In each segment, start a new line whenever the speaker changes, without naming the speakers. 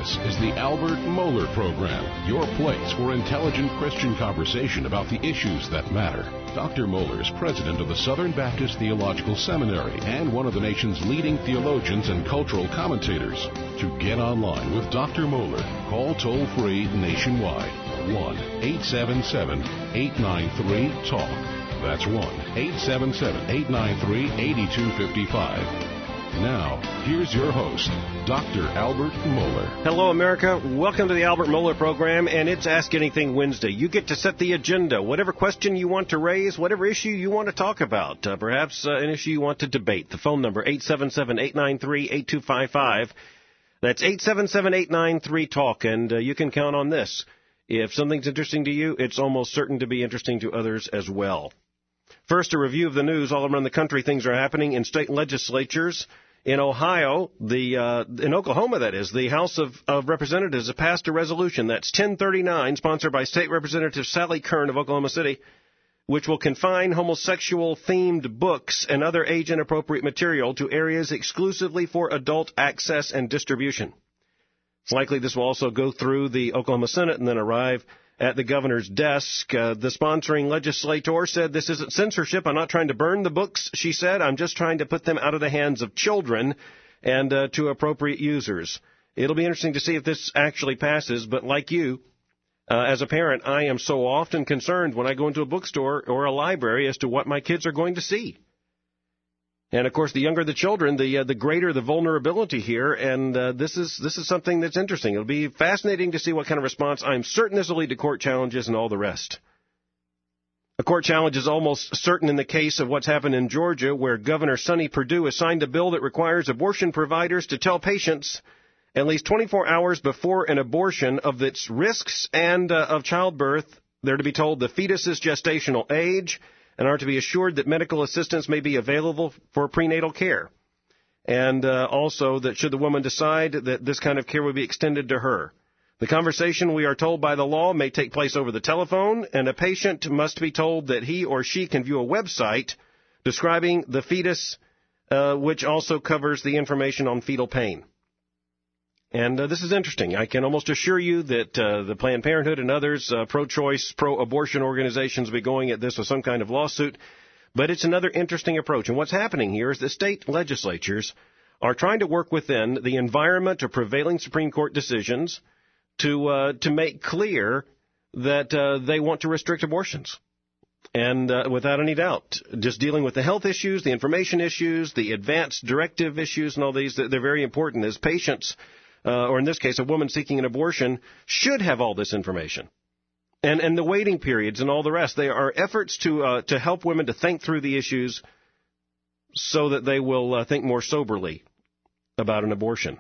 This is the Albert Mohler Program, your place for intelligent Christian conversation about the issues that matter. Dr. Mohler is president of the Southern Baptist Theological Seminary and one of the nation's leading theologians and cultural commentators. To get online with Dr. Mohler, call toll-free nationwide, 1-877-893-TALK. That's 1-877-893-8255. Now, here's your host, Dr. Albert Mohler.
Hello, America. Welcome to the Albert Mohler Program, and it's Ask Anything Wednesday. You get to set the agenda. Whatever question you want to raise, whatever issue you want to talk about, perhaps an issue you want to debate. The phone number, 877-893-8255. That's 877-893-TALK, and you can count on this. If something's interesting to you, it's almost certain to be interesting to others as well. First, a review of the news. All around the country, things are happening in state legislatures. In Ohio, in Oklahoma, that is, the House of Representatives has passed a resolution, that's 1039, sponsored by State Representative Sally Kern of Oklahoma City, which will confine homosexual-themed books and other age-inappropriate material to areas exclusively for adult access and distribution. It's likely this will also go through the Oklahoma Senate and then arrive at the governor's desk. The sponsoring legislator said, "This isn't censorship. I'm not trying to burn the books," she said. "I'm just trying to put them out of the hands of children and to appropriate users." It'll be interesting to see if this actually passes, but like you, as a parent, I am so often concerned when I go into a bookstore or a library as to what my kids are going to see. And, of course, the younger the children, the greater the vulnerability here, and this is something that's interesting. It'll be fascinating to see what kind of response. I'm certain this will lead to court challenges and all the rest. A court challenge is almost certain in the case of what's happened in Georgia, where Governor Sonny Perdue has signed a bill that requires abortion providers to tell patients at least 24 hours before an abortion of its risks and of childbirth. They're to be told the fetus's gestational age, and are to be assured that medical assistance may be available for prenatal care. And also that should the woman decide that this kind of care would be extended to her. The conversation, we are told by the law, may take place over the telephone, and a patient must be told that he or she can view a website describing the fetus, which also covers the information on fetal pain. And this is interesting. I can almost assure you that the Planned Parenthood and others, pro-choice, pro-abortion organizations will be going at this with some kind of lawsuit. But it's another interesting approach. And what's happening here is the state legislatures are trying to work within the environment of prevailing Supreme Court decisions to make clear that they want to restrict abortions. And without any doubt, just dealing with the health issues, the information issues, the advanced directive issues and all these, they're very important as patients. Or in this case, a woman seeking an abortion should have all this information. And the waiting periods and all the rest, they are efforts to help women to think through the issues so that they will think more soberly about an abortion.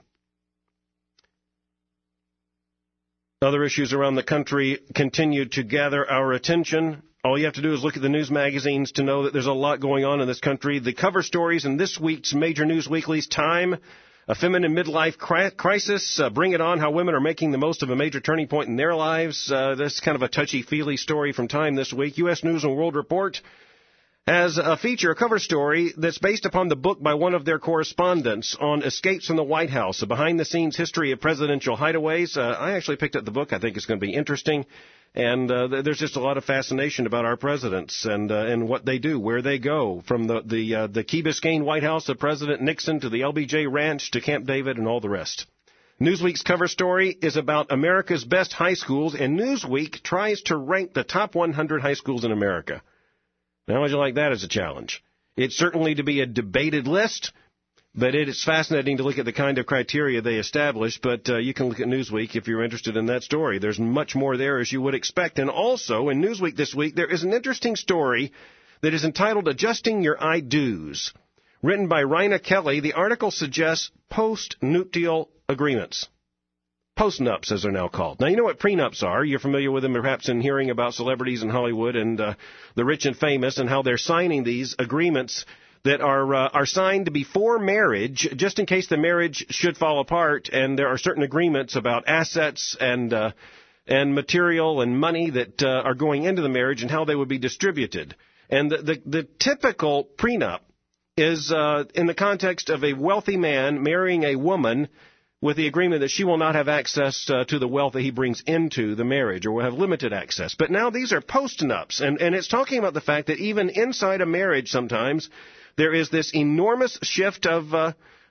Other issues around the country continue to gather our attention. All you have to do is look at the news magazines to know that there's a lot going on in this country. The cover stories in this week's major news weeklies: Time, a feminine midlife crisis, Bring It On, how women are making the most of a major turning point in their lives. This is kind of a touchy-feely story from Time this week. U.S. News and World Report has a cover story that's based upon the book by one of their correspondents on escapes from the White House, a behind-the-scenes history of presidential hideaways. I actually picked up the book. I think it's going to be interesting. And there's just a lot of fascination about our presidents and what they do, where they go, from the Key Biscayne White House of President Nixon to the LBJ Ranch to Camp David and all the rest. Newsweek's cover story is about America's best high schools, and Newsweek tries to rank the top 100 high schools in America. Now, how would you like that as a challenge? It's certainly to be a debated list, but it is fascinating to look at the kind of criteria they established. But you can look at Newsweek if you're interested in that story. There's much more there, as you would expect. And also, in Newsweek this week, there is an interesting story that is entitled Adjusting Your I-Do's. Written by Rina Kelly, the article suggests post-nuptial agreements. Post-nups, as they're now called. Now, you know what prenups are. You're familiar with them perhaps in hearing about celebrities in Hollywood and the rich and famous and how they're signing these agreements that are signed before marriage, just in case the marriage should fall apart, and there are certain agreements about assets and material and money that are going into the marriage and how they would be distributed. And the typical prenup is in the context of a wealthy man marrying a woman with the agreement that she will not have access to the wealth that he brings into the marriage, or will have limited access. But now these are post-nups, and it's talking about the fact that even inside a marriage sometimes there is this enormous shift of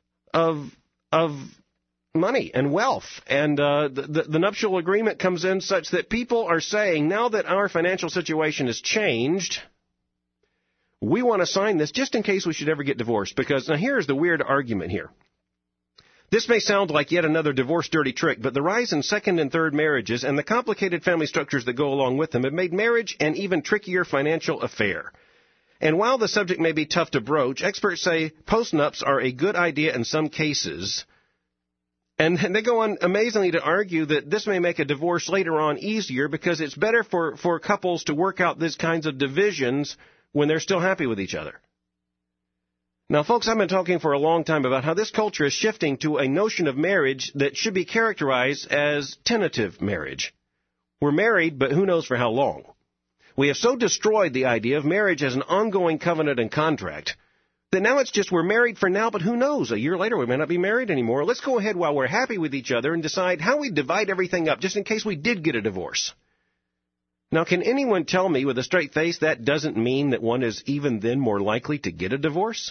money and wealth, and the nuptial agreement comes in such that people are saying, now that our financial situation has changed, we want to sign this just in case we should ever get divorced. Because now here's the weird argument here. This may sound like yet another divorce dirty trick, but the rise in second and third marriages and the complicated family structures that go along with them have made marriage an even trickier financial affair. And while the subject may be tough to broach, experts say postnups are a good idea in some cases. And they go on amazingly to argue that this may make a divorce later on easier because it's better for couples to work out these kinds of divisions when they're still happy with each other. Now, folks, I've been talking for a long time about how this culture is shifting to a notion of marriage that should be characterized as tentative marriage. We're married, but who knows for how long. We have so destroyed the idea of marriage as an ongoing covenant and contract that now it's just we're married for now, but who knows? A year later, we may not be married anymore. Let's go ahead while we're happy with each other and decide how we divide everything up just in case we did get a divorce. Now, can anyone tell me with a straight face that doesn't mean that one is even then more likely to get a divorce?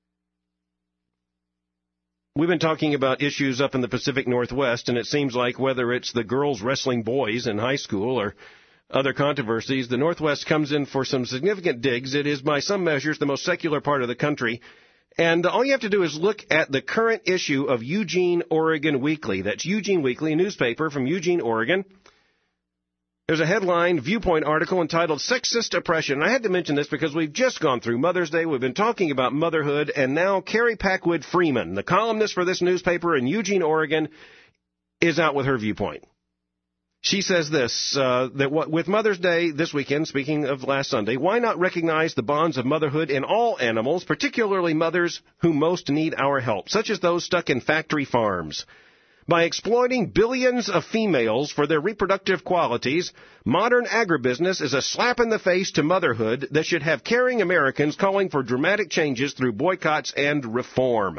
We've been talking about issues up in the Pacific Northwest, and it seems like whether it's the girls wrestling boys in high school or other controversies, the Northwest comes in for some significant digs. It is, by some measures, the most secular part of the country. And all you have to do is look at the current issue of Eugene, Oregon Weekly. That's Eugene Weekly, a newspaper from Eugene, Oregon. There's a headline, viewpoint article entitled Sexist Oppression. And I had to mention this because we've just gone through Mother's Day. We've been talking about motherhood, and now Carrie Packwood Freeman, the columnist for this newspaper in Eugene, Oregon, is out with her viewpoint. She says this, with Mother's Day this weekend, speaking of last Sunday, why not recognize the bonds of motherhood in all animals, particularly mothers who most need our help, such as those stuck in factory farms? By exploiting billions of females for their reproductive qualities, modern agribusiness is a slap in the face to motherhood that should have caring Americans calling for dramatic changes through boycotts and reform.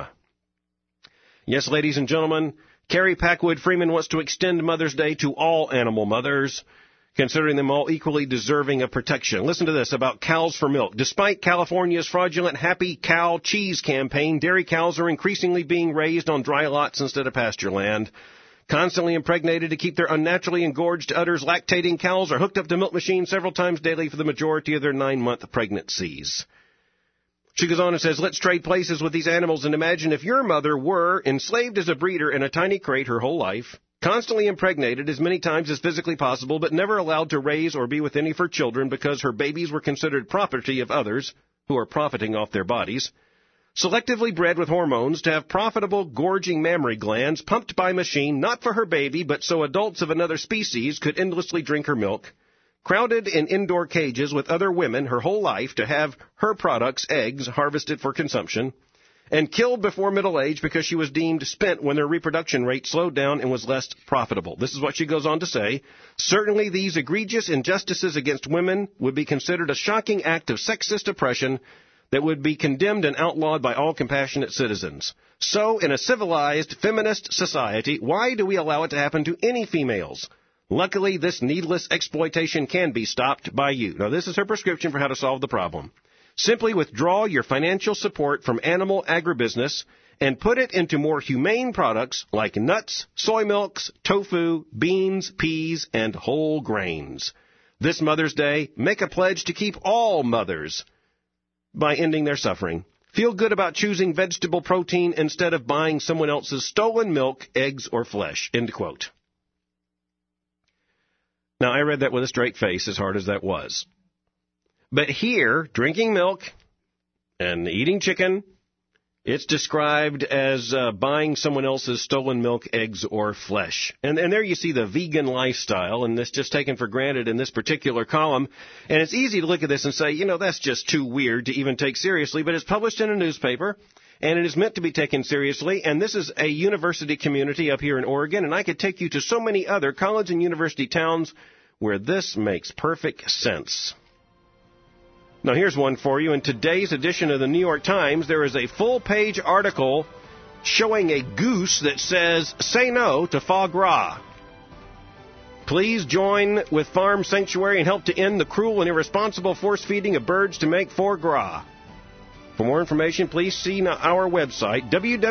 Yes, ladies and gentlemen, Carrie Packwood Freeman wants to extend Mother's Day to all animal mothers, considering them all equally deserving of protection. Listen to this about cows for milk. Despite California's fraudulent Happy Cow Cheese campaign, dairy cows are increasingly being raised on dry lots instead of pasture land. Constantly impregnated to keep their unnaturally engorged udders, lactating cows are hooked up to milk machines several times daily for the majority of their 9-month pregnancies. She goes on and says, let's trade places with these animals and imagine if your mother were enslaved as a breeder in a tiny crate her whole life, constantly impregnated as many times as physically possible, but never allowed to raise or be with any of her children because her babies were considered property of others who are profiting off their bodies, selectively bred with hormones to have profitable, gorging mammary glands pumped by machine, not for her baby, but so adults of another species could endlessly drink her milk, crowded in indoor cages with other women her whole life to have her products, eggs, harvested for consumption, and killed before middle age because she was deemed spent when their reproduction rate slowed down and was less profitable. This is what she goes on to say. Certainly these egregious injustices against women would be considered a shocking act of sexist oppression that would be condemned and outlawed by all compassionate citizens. So, in a civilized, feminist society, why do we allow it to happen to any females? Luckily, this needless exploitation can be stopped by you. Now, this is her prescription for how to solve the problem. Simply withdraw your financial support from animal agribusiness and put it into more humane products like nuts, soy milks, tofu, beans, peas, and whole grains. This Mother's Day, make a pledge to keep all mothers by ending their suffering. Feel good about choosing vegetable protein instead of buying someone else's stolen milk, eggs, or flesh. End quote. Now, I read that with a straight face, as hard as that was. But here, drinking milk and eating chicken, it's described as buying someone else's stolen milk, eggs, or flesh. And there you see the vegan lifestyle, and this just taken for granted in this particular column. And it's easy to look at this and say, you know, that's just too weird to even take seriously. But it's published in a newspaper, and it is meant to be taken seriously. And this is a university community up here in Oregon, and I could take you to so many other college and university towns where this makes perfect sense. Now, here's one for you. In today's edition of the New York Times, there is a full-page article showing a goose that says, "Say no to foie gras." Please join with Farm Sanctuary and help to end the cruel and irresponsible force feeding of birds to make foie gras. For more information, please see our website,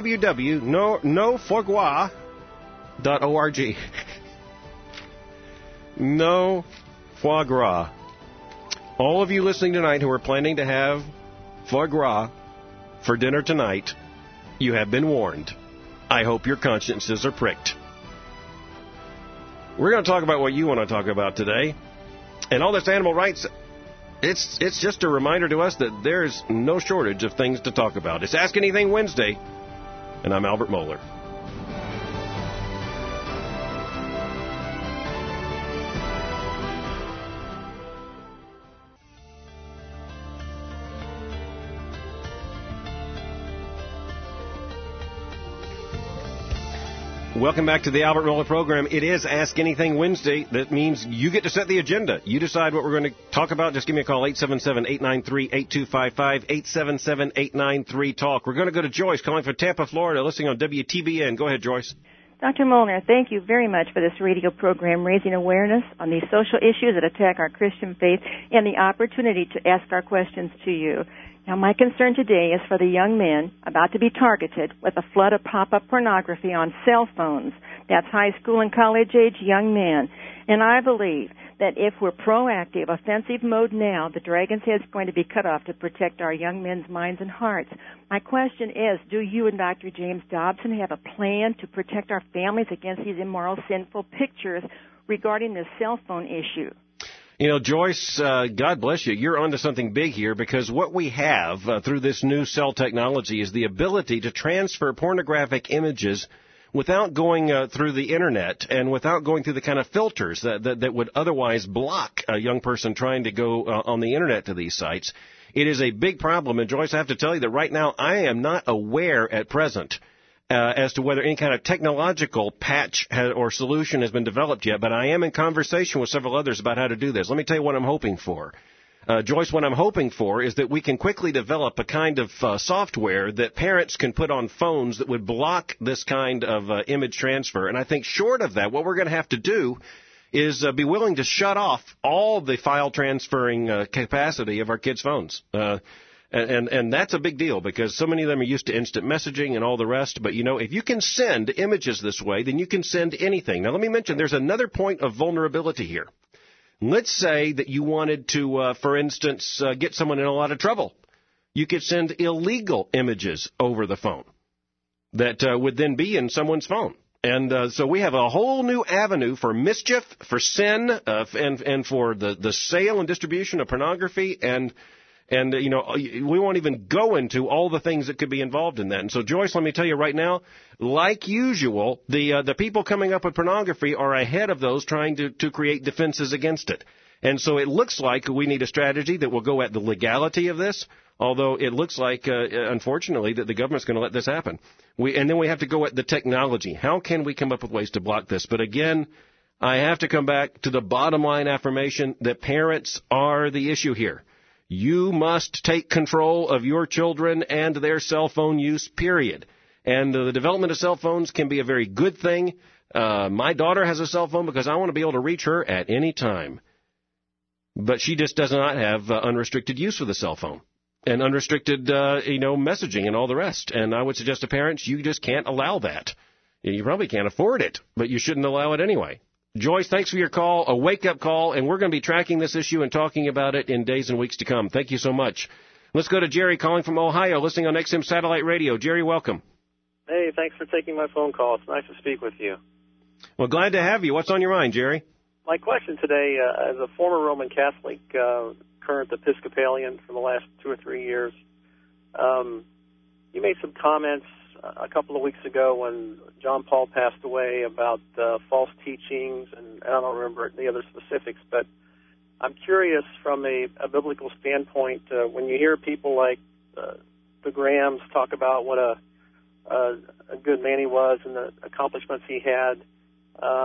www.nofoiegras.org. No foie gras. All of you listening tonight who are planning to have foie gras for dinner tonight, you have been warned. I hope your consciences are pricked. We're going to talk about what you want to talk about today. And all this animal rights, it's just a reminder to us that there's no shortage of things to talk about. It's Ask Anything Wednesday, and I'm Albert Mohler. Welcome back to the Albert Mohler program. It is Ask Anything Wednesday. That means you get to set the agenda. You decide what we're going to talk about. Just give me a call, 877-893-8255, 877-893-TALK. We're going to go to Joyce, calling from Tampa, Florida, listening on WTBN. Go ahead, Joyce.
Dr. Molnar, thank you very much for this radio program, raising awareness on these social issues that attack our Christian faith and the opportunity to ask our questions to you. Now, my concern today is for the young men about to be targeted with a flood of pop-up pornography on cell phones. That's high school and college-age young men. And I believe that if we're proactive, offensive mode now, the dragon's head's going to be cut off to protect our young men's minds and hearts. My question is, do you and Dr. James Dobson have a plan to protect our families against these immoral, sinful pictures regarding this cell phone issue?
You know, Joyce, God bless you. You're onto something big here, because what we have through this new cell technology is the ability to transfer pornographic images without going through the Internet and without going through the kind of filters that would otherwise block a young person trying to go on the Internet to these sites. It is a big problem. And, Joyce, I have to tell you that right now I am not aware at present as to whether any kind of technological patch or solution has been developed yet, but I am in conversation with several others about how to do this. Let me tell you what I'm hoping for. Joyce, what I'm hoping for is that we can quickly develop a kind of software that parents can put on phones that would block this kind of image transfer. And I think short of that, what we're going to have to do is be willing to shut off all the file transferring capacity of our kids' phones. And that's a big deal, because so many of them are used to instant messaging and all the rest. But, you know, if you can send images this way, then you can send anything. Now, let me mention there's another point of vulnerability here. Let's say that you wanted to, for instance, get someone in a lot of trouble. You could send illegal images over the phone that would then be in someone's phone. And so we have a whole new avenue for mischief, for sin, and for the sale and distribution of pornography. And, you know, we won't even go into all the things that could be involved in that. And so, Joyce, let me tell you right now, like usual, the people coming up with pornography are ahead of those trying to create defenses against it. And so it looks like we need a strategy that will go at the legality of this, although it looks like, unfortunately, that the government's going to let this happen. And then we have to go at the technology. How can we come up with ways to block this? But again, I have to come back to the bottom line affirmation that parents are the issue here. You must take control of your children and their cell phone use, period. And the development of cell phones can be a very good thing. My daughter has a cell phone because I want to be able to reach her at any time. But she just does not have unrestricted use of the cell phone and unrestricted, messaging and all the rest. And I would suggest to parents, you just can't allow that. You probably can't afford it, but you shouldn't allow it anyway. Joyce, thanks for your call, a wake-up call, and we're going to be tracking this issue and talking about it in days and weeks to come. Thank you so much. Let's go to Jerry calling from Ohio, listening on XM Satellite Radio. Jerry, welcome.
Hey, thanks for taking my phone call. It's nice to speak with you.
Well, glad to have you. What's on your mind, Jerry?
My question today, as a former Roman Catholic, current Episcopalian for the last 2 or 3 years, you made some comments a couple of weeks ago when John Paul passed away about false teachings, and I don't remember the other specifics, but I'm curious from a biblical standpoint, when you hear people like the Grahams talk about what a good man he was and the accomplishments he had,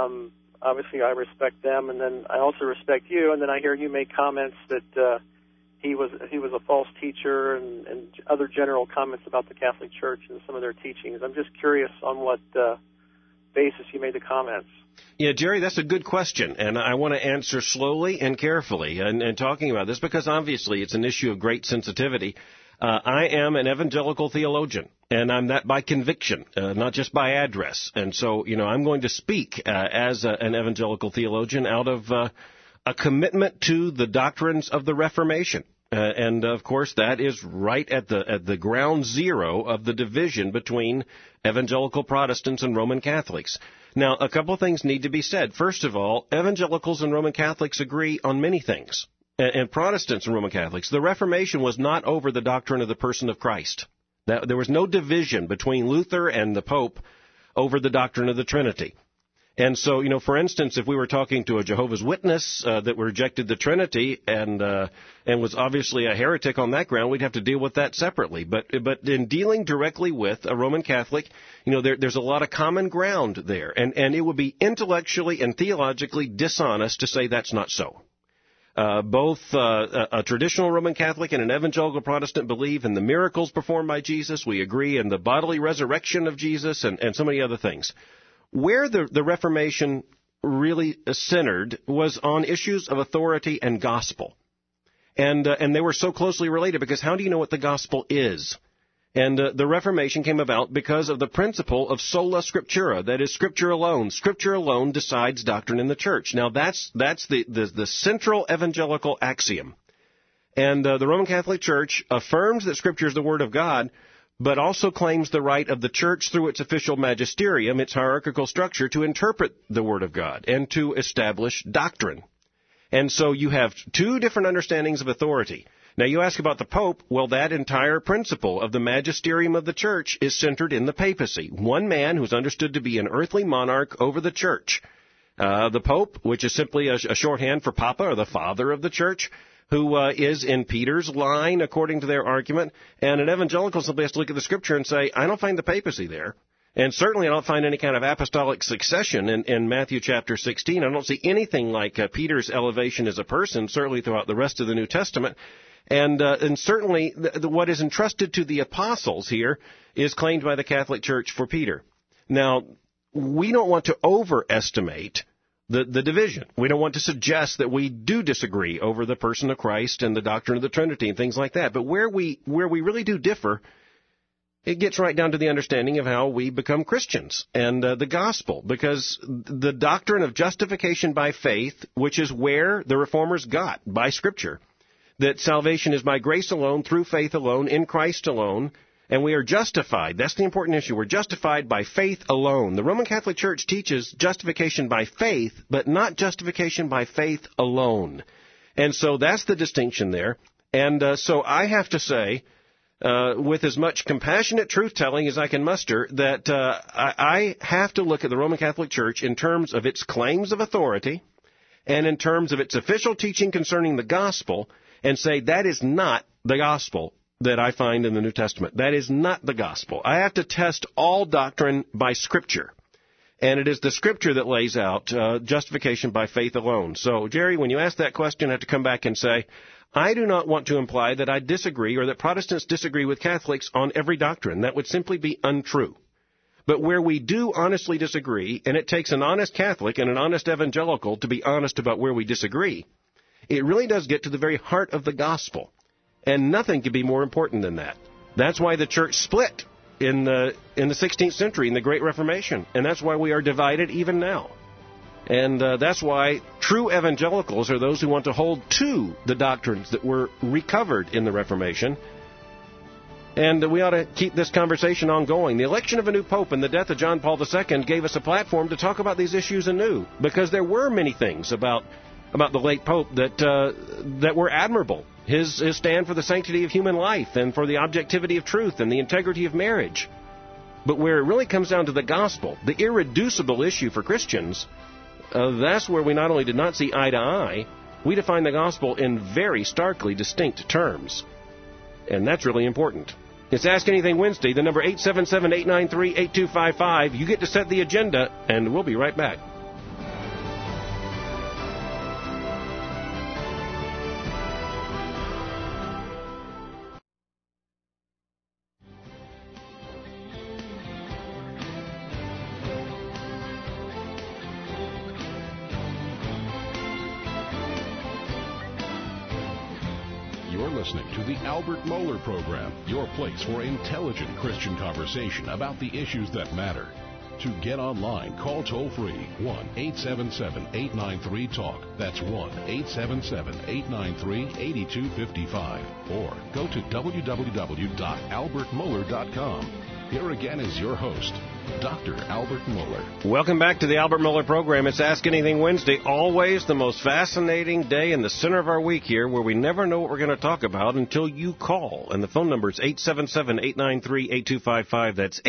obviously I respect them, and then I also respect you, and then I hear you make comments that he was a false teacher, and other general comments about the Catholic Church and some of their teachings. I'm just curious on what basis you made the comments.
Yeah, Jerry, that's a good question, and I want to answer slowly and carefully and talking about this because obviously it's an issue of great sensitivity. I am an evangelical theologian, and I'm that by conviction, not just by address. And so, I'm going to speak as an evangelical theologian out of a commitment to the doctrines of the Reformation. And, of course, that is right at the ground zero of the division between evangelical Protestants and Roman Catholics. Now, a couple of things need to be said. First of all, evangelicals and Roman Catholics agree on many things. And Protestants and Roman Catholics, the Reformation was not over the doctrine of the person of Christ. There was no division between Luther and the Pope over the doctrine of the Trinity. And so, for instance, if we were talking to a Jehovah's Witness that rejected the Trinity and was obviously a heretic on that ground, we'd have to deal with that separately. But in dealing directly with a Roman Catholic, there's a lot of common ground there. And it would be intellectually and theologically dishonest to say that's not so. Both a traditional Roman Catholic and an evangelical Protestant believe in the miracles performed by Jesus. We agree in the bodily resurrection of Jesus and so many other things. Where the Reformation really centered was on issues of authority and gospel. And they were so closely related because how do you know what the gospel is? And the Reformation came about because of the principle of sola scriptura, that is, Scripture alone. Scripture alone decides doctrine in the church. Now, that's the central evangelical axiom. And the Roman Catholic Church affirms that Scripture is the Word of God, but also claims the right of the Church through its official magisterium, its hierarchical structure, to interpret the Word of God and to establish doctrine. And so you have two different understandings of authority. Now, you ask about the Pope. Well, that entire principle of the magisterium of the Church is centered in the papacy. One man who's understood to be an earthly monarch over the Church. The Pope, which is simply a shorthand for Papa, or the father of the Church, who is in Peter's line, according to their argument. And an evangelical simply has to look at the Scripture and say, I don't find the papacy there. And certainly I don't find any kind of apostolic succession in Matthew chapter 16. I don't see anything like Peter's elevation as a person, certainly throughout the rest of the New Testament. And certainly what is entrusted to the apostles here is claimed by the Catholic Church for Peter. Now, we don't want to overestimate the division. We don't want to suggest that we do disagree over the person of Christ and the doctrine of the Trinity and things like that. But where we really do differ, it gets right down to the understanding of how we become Christians and the gospel, because the doctrine of justification by faith, which is where the Reformers got by Scripture, that salvation is by grace alone, through faith alone, in Christ alone, and we are justified. That's the important issue. We're justified by faith alone. The Roman Catholic Church teaches justification by faith, but not justification by faith alone. And so that's the distinction there. And so I have to say, with as much compassionate truth-telling as I can muster, that I have to look at the Roman Catholic Church in terms of its claims of authority and in terms of its official teaching concerning the gospel, and say that is not the gospel that I find in the New Testament. That is not the gospel. I have to test all doctrine by Scripture. And it is the Scripture that lays out justification by faith alone. So, Jerry, when you ask that question, I have to come back and say, I do not want to imply that I disagree or that Protestants disagree with Catholics on every doctrine. That would simply be untrue. But where we do honestly disagree, and it takes an honest Catholic and an honest evangelical to be honest about where we disagree, it really does get to the very heart of the gospel. And nothing could be more important than that. That's why the church split in the 16th century in the Great Reformation. And that's why we are divided even now. And that's why true evangelicals are those who want to hold to the doctrines that were recovered in the Reformation. And we ought to keep this conversation ongoing. The election of a new pope and the death of John Paul II gave us a platform to talk about these issues anew, because there were many things about the late pope that were admirable. His stand for the sanctity of human life and for the objectivity of truth and the integrity of marriage. But where it really comes down to the gospel, the irreducible issue for Christians, that's where we not only did not see eye to eye, we define the gospel in very starkly distinct terms. And that's really important. It's Ask Anything Wednesday, the number 877-893-8255. You get to set the agenda, and we'll be right back.
listening to the Albert Mohler Program, your place for intelligent Christian conversation about the issues that matter. To get online, call toll-free 1-877-893-TALK. That's 1-877-893-8255. Or go to www.albertmohler.com. Here again is your host, Dr. Albert Mohler.
Welcome back to the Albert Mohler Program. It's Ask Anything Wednesday, always the most fascinating day in the center of our week here, where we never know what we're going to talk about until you call. And the phone number is 877-893-8255. That's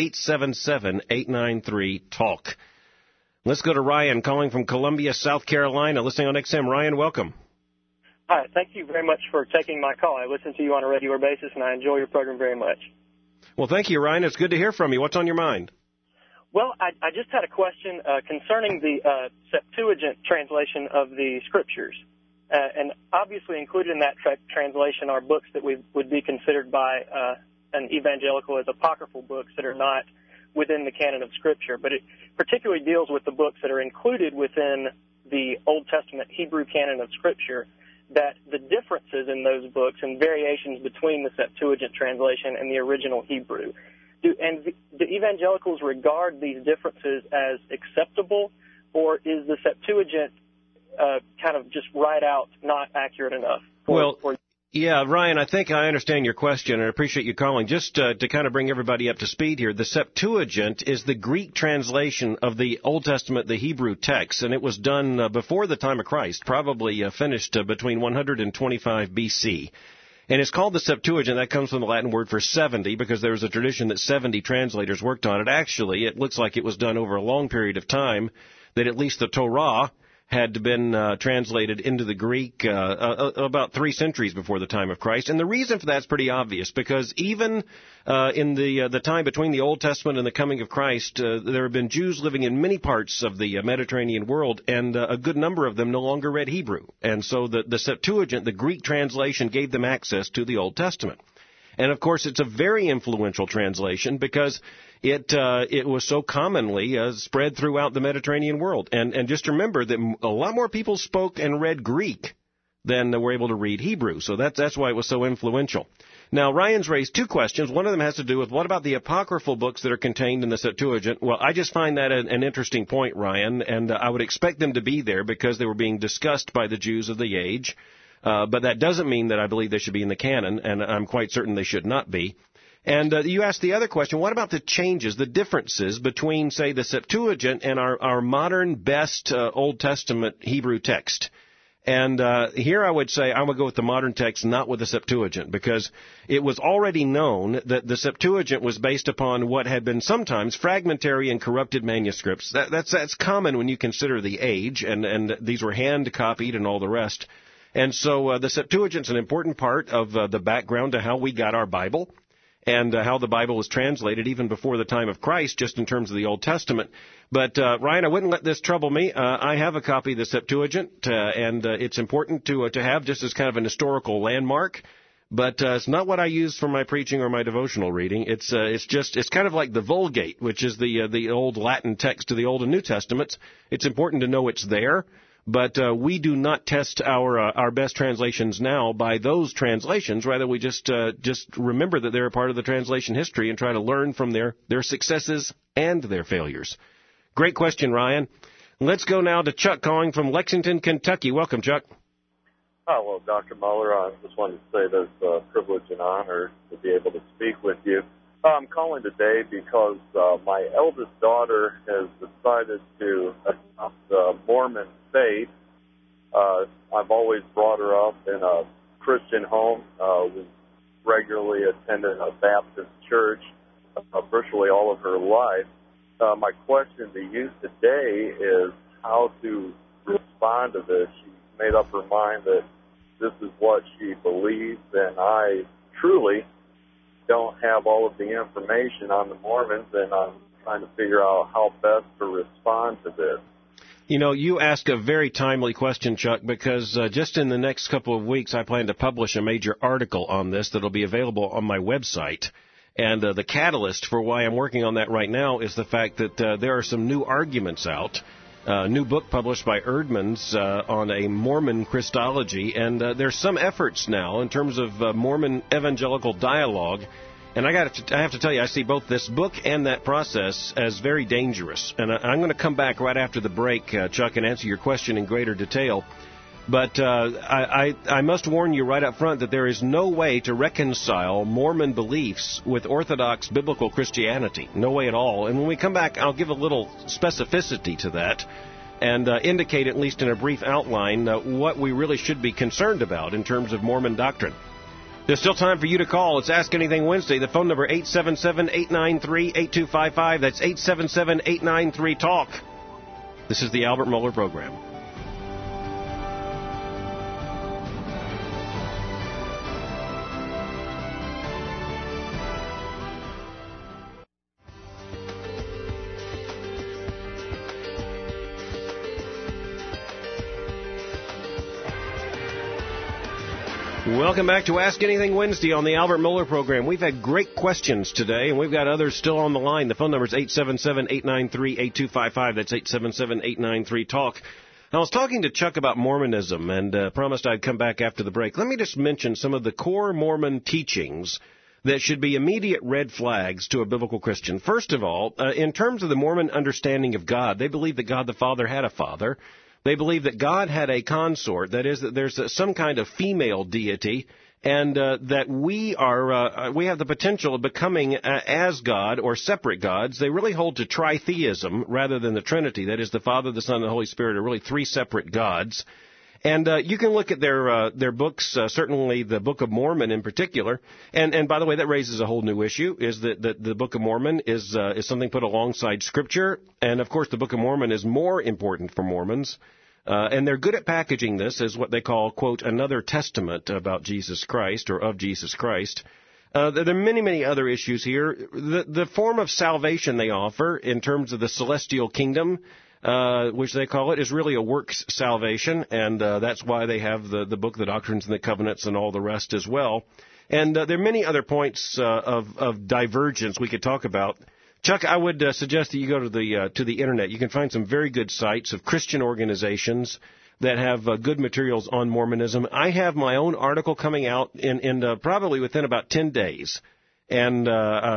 877-893-TALK. Let's go to Ryan, calling from Columbia, South Carolina, listening on XM. Ryan, welcome.
Hi, thank you very much for taking my call. I listen to you on a regular basis, and I enjoy your program very much.
Well, thank you, Ryan. It's good to hear from you. What's on your mind?
Well, I just had a question concerning the Septuagint translation of the Scriptures. And obviously included in that translation are books that would be considered by an evangelical as apocryphal books that are not within the canon of Scripture. But it particularly deals with the books that are included within the Old Testament Hebrew canon of Scripture, that the differences in those books and variations between the Septuagint translation and the original Hebrew. Do evangelicals regard these differences as acceptable, or is the Septuagint kind of just right out not accurate enough?
Yeah, Ryan, I think I understand your question, and I appreciate you calling. Just to kind of bring everybody up to speed here, the Septuagint is the Greek translation of the Old Testament, the Hebrew text, and it was done before the time of Christ, probably finished between 125 B.C., and it's called the Septuagint. That comes from the Latin word for 70, because there was a tradition that 70 translators worked on it. Actually, it looks like it was done over a long period of time, that at least the Torah had been translated into the Greek about 3 centuries before the time of Christ. And the reason for that's pretty obvious, because even in the time between the Old Testament and the coming of Christ, there have been Jews living in many parts of the Mediterranean world, and a good number of them no longer read Hebrew. And so the Septuagint, the Greek translation, gave them access to the Old Testament. And, of course, it's a very influential translation because it was so commonly spread throughout the Mediterranean world. And just remember that a lot more people spoke and read Greek than were able to read Hebrew. So that's why it was so influential. Now, Ryan's raised 2 questions. One of them has to do with what about the apocryphal books that are contained in the Septuagint? Well, I just find that an interesting point, Ryan, and I would expect them to be there because they were being discussed by the Jews of the age. But that doesn't mean that I believe they should be in the canon, and I'm quite certain they should not be. And you asked the other question, what about the changes, the differences between, say, the Septuagint and our modern best Old Testament Hebrew text? And here I would say I would go with the modern text, not with the Septuagint, because it was already known that the Septuagint was based upon what had been sometimes fragmentary and corrupted manuscripts. That's common when you consider the age, and these were hand-copied and all the rest. And so the Septuagint's an important part of the background to how we got our Bible and how the Bible was translated even before the time of Christ, just in terms of the Old Testament. But, Ryan, I wouldn't let this trouble me. I have a copy of the Septuagint, and it's important to have just as kind of an historical landmark. But it's not what I use for my preaching or my devotional reading. It's kind of like the Vulgate, which is the old Latin text to the Old and New Testaments. It's important to know it's there. But we do not test our best translations now by those translations. Rather, we just remember that they're a part of the translation history and try to learn from their successes and their failures. Great question, Ryan. Let's go now to Chuck calling from Lexington, Kentucky. Welcome, Chuck.
Oh, well, Dr. Mohler, I just wanted to say that it's a privilege and honor to be able to speak with you. I'm calling today because my eldest daughter has decided to adopt the Mormon faith. I've always brought her up in a Christian home. We regularly attended a Baptist church virtually all of her life. My question to you today is how to respond to this. She made up her mind that this is what she believes, and I truly don't have all of the information on the Mormons, and I'm trying to figure out how best to respond to this.
You know, you ask a very timely question, Chuck, because just in the next couple of weeks, I plan to publish a major article on this that will be available on my website. And the catalyst for why I'm working on that right now is the fact that there are some new arguments out new book published by Erdman's on a Mormon Christology, and there's some efforts now in terms of Mormon evangelical dialogue. And I have to tell you, I see both this book and that process as very dangerous. And I'm going to come back right after the break, Chuck, and answer your question in greater detail. But I must warn you right up front that there is no way to reconcile Mormon beliefs with Orthodox biblical Christianity. No way at all. And when we come back, I'll give a little specificity to that and indicate, at least in a brief outline, what we really should be concerned about in terms of Mormon doctrine. There's still time for you to call. It's Ask Anything Wednesday. The phone number 877-893-8255. That's 877-893-TALK. This is the Albert Mohler Program. Welcome back to Ask Anything Wednesday on the Albert Mohler Program. We've had great questions today, and we've got others still on the line. The phone number is 877-893-8255. That's 877-893-TALK. I was talking to Chuck about Mormonism and promised I'd come back after the break. Let me just mention some of the core Mormon teachings that should be immediate red flags to a biblical Christian. First of all, in terms of the Mormon understanding of God, they believe that God the Father had a father. They believe that God had a consort, that is, that there's some kind of female deity, and that we have the potential of becoming as God or separate gods. They really hold to tritheism rather than the Trinity. That is, the Father, the Son, and the Holy Spirit are really three separate gods. And you can look at their books, certainly the Book of Mormon in particular. And by the way, that raises a whole new issue, is that the Book of Mormon is something put alongside Scripture. And, of course, the Book of Mormon is more important for Mormons. And they're good at packaging this as what they call, quote, another testament about Jesus Christ or of Jesus Christ. There are many, many other issues here. The form of salvation they offer in terms of the celestial kingdom, which they call it, is really a works salvation, and that's why they have the book, the Doctrines and the Covenants, and all the rest as well. And there are many other points of divergence we could talk about. Chuck, I would suggest that you go to the Internet. You can find some very good sites of Christian organizations that have good materials on Mormonism. I have my own article coming out in probably within about 10 days. And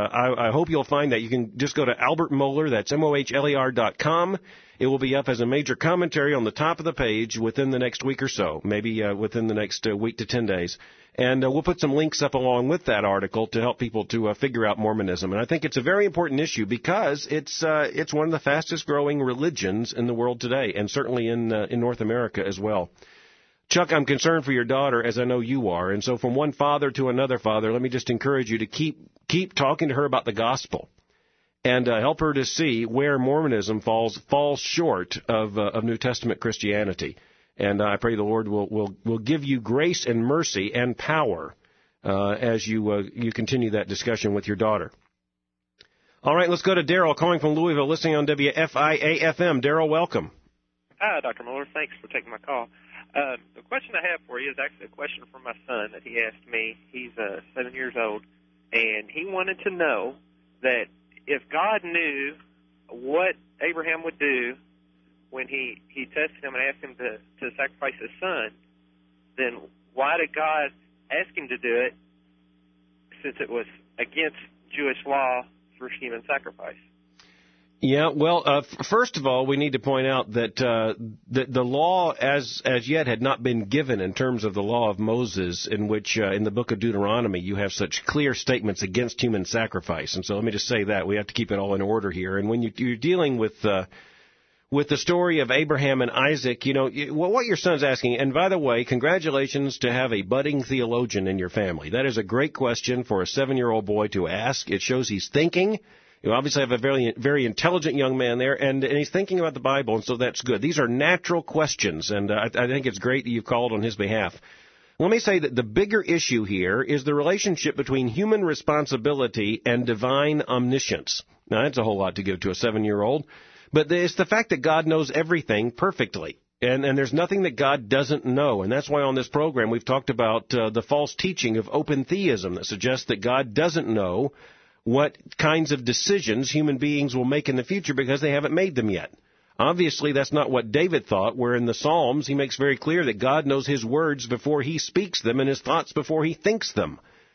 I hope you'll find that. You can just go to Albert Mohler, that's MOHLER.com. It will be up as a major commentary on the top of the page within the next week or so, maybe within the next week to 10 days. And we'll put some links up along with that article to help people to figure out Mormonism. And I think it's a very important issue because it's one of the fastest growing religions in the world today, and certainly in North America as well. Chuck, I'm concerned for your daughter, as I know you are. And so from one father to another father, let me just encourage you to keep talking to her about the gospel and help her to see where Mormonism falls short of New Testament Christianity. And I pray the Lord will give you grace and mercy and power as you continue that discussion with your daughter. All right, let's go to Daryl calling from Louisville, listening on WFIA-FM. Daryl, welcome.
Hi, Dr. Mohler. Thanks for taking my call. The question I have for you is actually a question from my son that he asked me. He's 7 years old, and he wanted to know that if God knew what Abraham would do when he tested him and asked him to sacrifice his son, then why did God ask him to do it since it was against Jewish law for human sacrifice?
Yeah, well, first of all, we need to point out that the law as yet had not been given in terms of the law of Moses, in which in the book of Deuteronomy you have such clear statements against human sacrifice. And so let me just say that. We have to keep it all in order here. And when you're dealing with the story of Abraham and Isaac, you know, what your son's asking, and by the way, congratulations to have a budding theologian in your family. That is a great question for a 7-year-old boy to ask. It shows he's thinking. You obviously have a very, very intelligent young man there, and he's thinking about the Bible, and so that's good. These are natural questions, and I think it's great that you've called on his behalf. Let me say that the bigger issue here is the relationship between human responsibility and divine omniscience. Now, that's a whole lot to give to a 7-year-old, but it's the fact that God knows everything perfectly. And there's nothing that God doesn't know. And that's why on this program we've talked about the false teaching of open theism that suggests that God doesn't know what kinds of decisions human beings will make in the future because they haven't made them yet. Obviously, that's not what David thought, where in the Psalms he makes very clear that God knows his words before he speaks them and his thoughts before he thinks them.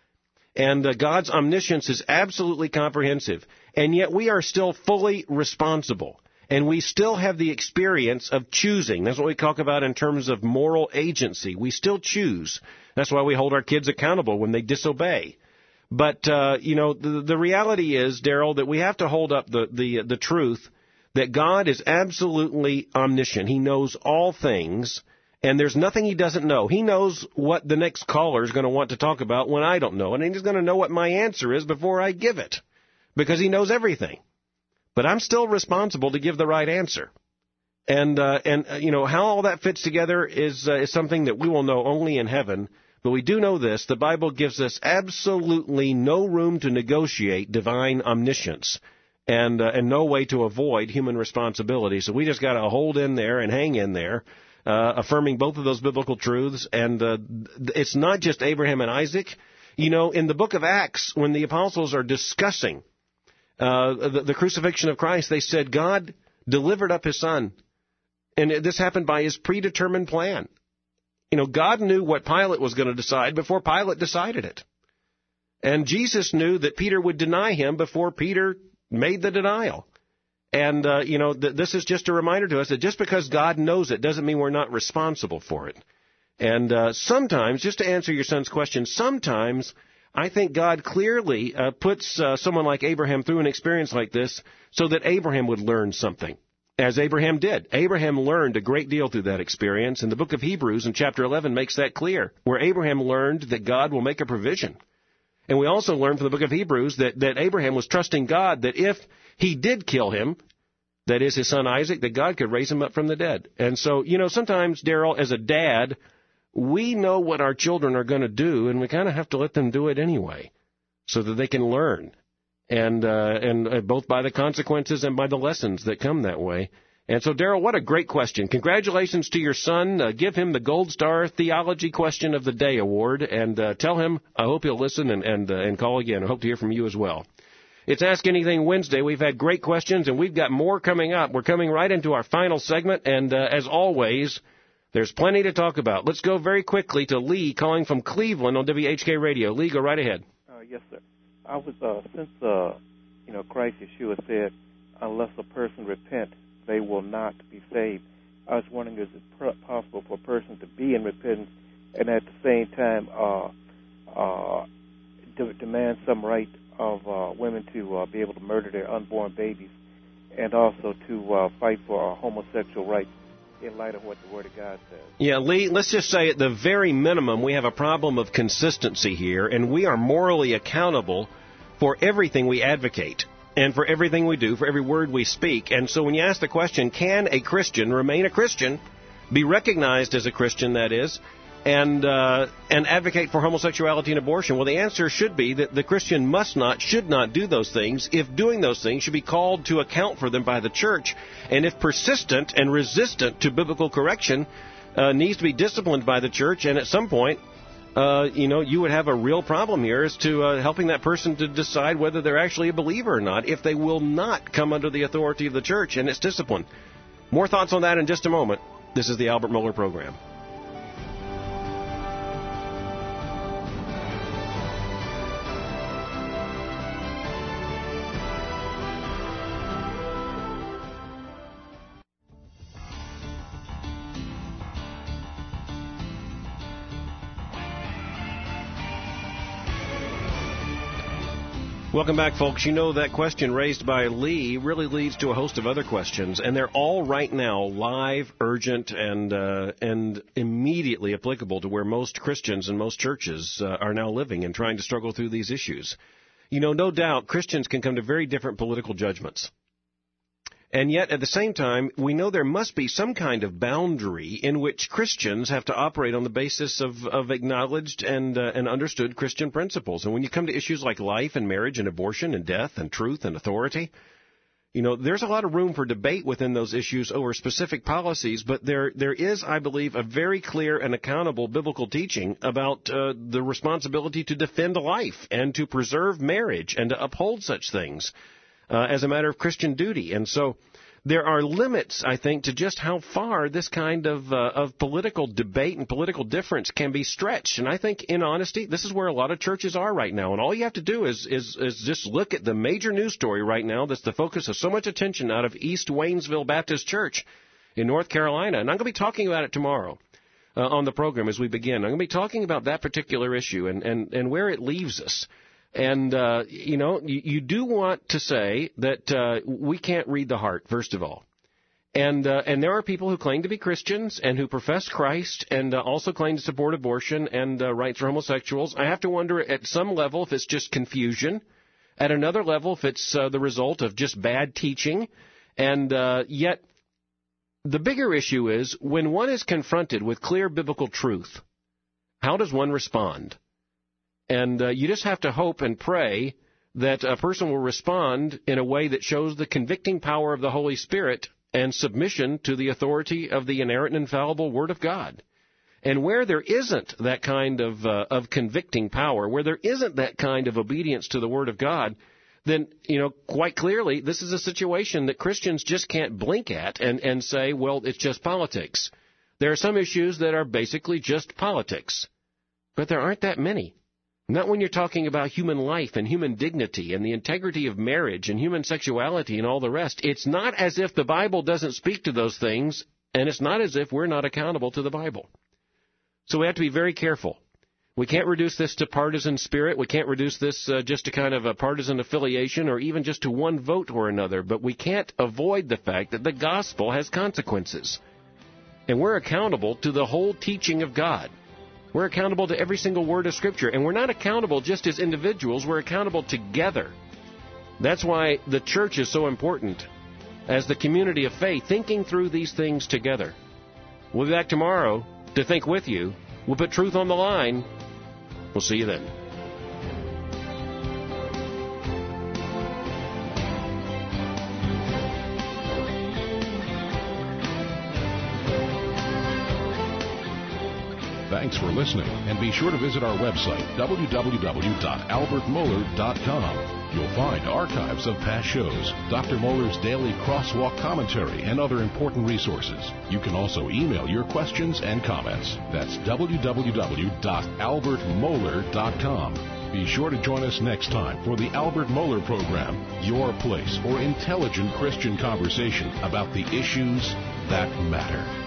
And God's omniscience is absolutely comprehensive. And yet we are still fully responsible. And we still have the experience of choosing. That's what we talk about in terms of moral agency. We still choose. That's why we hold our kids accountable when they disobey. But, the reality is, Daryl, that we have to hold up the truth that God is absolutely omniscient. He knows all things, and there's nothing he doesn't know. He knows what the next caller is going to want to talk about when I don't know, and he's going to know what my answer is before I give it, because he knows everything. But I'm still responsible to give the right answer. And how all that fits together is something that we will know only in heaven. But we do know this: the Bible gives us absolutely no room to negotiate divine omniscience, and no way to avoid human responsibility. So we just got to hold in there and hang in there, affirming both of those biblical truths. And it's not just Abraham and Isaac. In the book of Acts, when the apostles are discussing the crucifixion of Christ, they said God delivered up his son. And this happened by his predetermined plan. God knew what Pilate was going to decide before Pilate decided it. And Jesus knew that Peter would deny him before Peter made the denial. And, this is just a reminder to us that just because God knows it doesn't mean we're not responsible for it. And sometimes, just to answer your son's question, sometimes I think God clearly puts someone like Abraham through an experience like this so that Abraham would learn something, as Abraham did. Abraham learned a great deal through that experience, and the book of Hebrews in chapter 11 makes that clear, where Abraham learned that God will make a provision. And we also learn from the book of Hebrews that Abraham was trusting God that if he did kill him, that is his son Isaac, that God could raise him up from the dead. And so, sometimes, Daryl, as a dad, we know what our children are going to do, and we kind of have to let them do it anyway so that they can learn, and both by the consequences and by the lessons that come that way. And so, Daryl, what a great question. Congratulations to your son. Give him the Gold Star Theology Question of the Day Award, and tell him I hope he'll listen and call again. I hope to hear from you as well. It's Ask Anything Wednesday. We've had great questions, and we've got more coming up. We're coming right into our final segment, and as always, there's plenty to talk about. Let's go very quickly to Lee calling from Cleveland on WHK Radio. Lee, go right ahead.
Yes, sir. I was, since, Christ Yeshua said, unless a person repent, they will not be saved. I was wondering, is it possible for a person to be in repentance and at the same time demand some right of women to be able to murder their unborn babies, and also to fight for homosexual rights in light of what the Word of God says?
Yeah, Lee, let's just say at the very minimum we have a problem of consistency here, and we are morally accountable for everything we advocate and for everything we do, for every word we speak. And so when you ask the question, can a Christian remain a Christian, be recognized as a Christian, that is, and advocate for homosexuality and abortion? Well, the answer should be that the Christian should not do those things, if doing those things should be called to account for them by the church, and if persistent and resistant to biblical correction needs to be disciplined by the church, and at some point, you would have a real problem here as to helping that person to decide whether they're actually a believer or not if they will not come under the authority of the church and its discipline. More thoughts on that in just a moment. This is the Albert Mohler Program. Welcome back, folks. You know that question raised by Lee really leads to a host of other questions, and they're all right now live, urgent, and immediately applicable to where most Christians and most churches are now living and trying to struggle through these issues. No doubt Christians can come to very different political judgments. And yet, at the same time, we know there must be some kind of boundary in which Christians have to operate on the basis of acknowledged and understood Christian principles. And when you come to issues like life and marriage and abortion and death and truth and authority, there's a lot of room for debate within those issues over specific policies, but there is, I believe, a very clear and accountable biblical teaching about the responsibility to defend life and to preserve marriage and to uphold such things as a matter of Christian duty. And so there are limits, I think, to just how far this kind of political debate and political difference can be stretched. And I think, in honesty, this is where a lot of churches are right now. And all you have to do is just look at the major news story right now that's the focus of so much attention out of East Waynesville Baptist Church in North Carolina. And I'm going to be talking about it tomorrow on the program as we begin. I'm going to be talking about that particular issue and where it leaves us. And, you do want to say that we can't read the heart, first of all. And there are people who claim to be Christians and who profess Christ and also claim to support abortion and rights for homosexuals. I have to wonder at some level if it's just confusion. At another level, if it's the result of just bad teaching. And yet, the bigger issue is when one is confronted with clear biblical truth, how does one respond? And you just have to hope and pray that a person will respond in a way that shows the convicting power of the Holy Spirit and submission to the authority of the inerrant and infallible Word of God. And where there isn't that kind of convicting power, where there isn't that kind of obedience to the Word of God, then, quite clearly, this is a situation that Christians just can't blink at and say, well, it's just politics. There are some issues that are basically just politics, but there aren't that many. Not when you're talking about human life and human dignity and the integrity of marriage and human sexuality and all the rest. It's not as if the Bible doesn't speak to those things, and it's not as if we're not accountable to the Bible. So we have to be very careful. We can't reduce this to partisan spirit. We can't reduce this just to kind of a partisan affiliation or even just to one vote or another. But we can't avoid the fact that the gospel has consequences. And we're accountable to the whole teaching of God. We're accountable to every single word of Scripture. And we're not accountable just as individuals. We're accountable together. That's why the church is so important as the community of faith, thinking through these things together. We'll be back tomorrow to think with you. We'll put truth on the line. We'll see you then.
Thanks for listening, and be sure to visit our website, www.albertmohler.com. You'll find archives of past shows, Dr. Mohler's daily crosswalk commentary, and other important resources. You can also email your questions and comments. That's www.albertmohler.com. Be sure to join us next time for the Albert Mohler Program, your place for intelligent Christian conversation about the issues that matter.